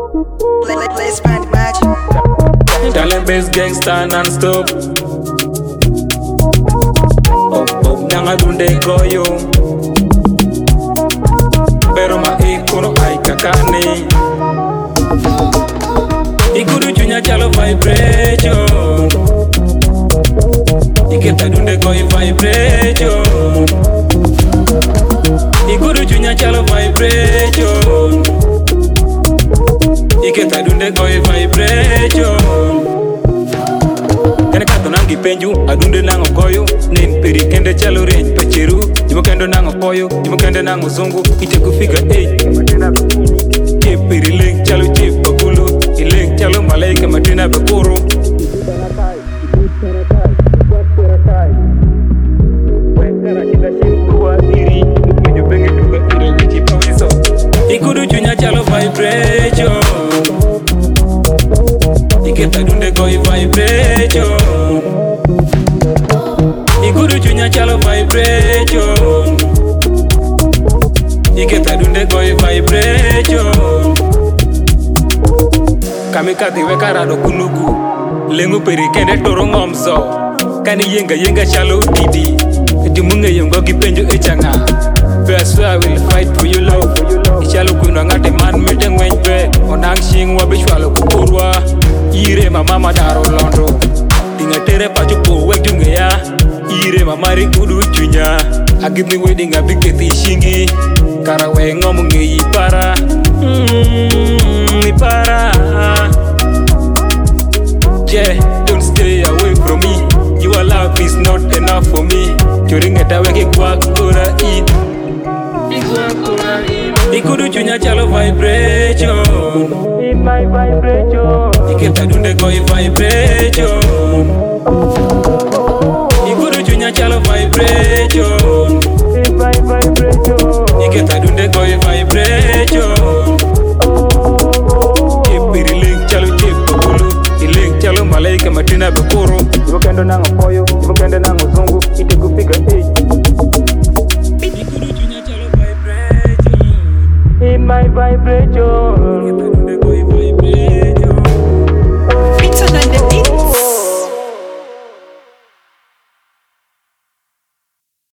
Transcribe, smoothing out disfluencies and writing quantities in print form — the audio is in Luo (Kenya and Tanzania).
Let's find the magic. Talent-based gangster non-stop. Nanga dunde goyo pero ma ikono ay kakani ikudu chunya chalo vibration iketa dunde goyo vibration ikudu chunya chalo vibration iketa dunde goyo vibration kene kato nangi penju adunde nango goyo nin piri kende chalo range pacheru jimo kendo nango koyo jimo kende nango zungu ite kufiga 8 ke piri leng chalo chip bakulu ileng chalo malaika matina bakuru ikudu chunya chalo vibration iketa dunde goyo vibration ikudu chunya chalo vibration iketa dunde goyo vibration kamikati wekarado kunugu lengu peri kende toro ngomso kani yenga chalo didi dimunge yongo kipenjo echanga I swear I will fight for your love. Ichalo kuno ngate man mete ngwenjwe onang shing wa bishwalo kukurwa ire mama daro londo ingatere pacho po wetunge ya ire mamari kudu chunya agibni wedding abiketi shingi karawe ngomunge ipara ipara yeah, don't stay away from me. Your love is not enough for me. Churingeta weke kwa kura in ikudu chunya chalo vibration in my vibration iketa dunde goyo vibration ikudu chunya chalo vibration in my vibration iketa dunde goyo vibration ipiri link chalo chip bakulu ilink chalo malaika matina bakuru jimo kendo nango koyo jimo kendo nango zungu ite kufiga 8 in my vibration.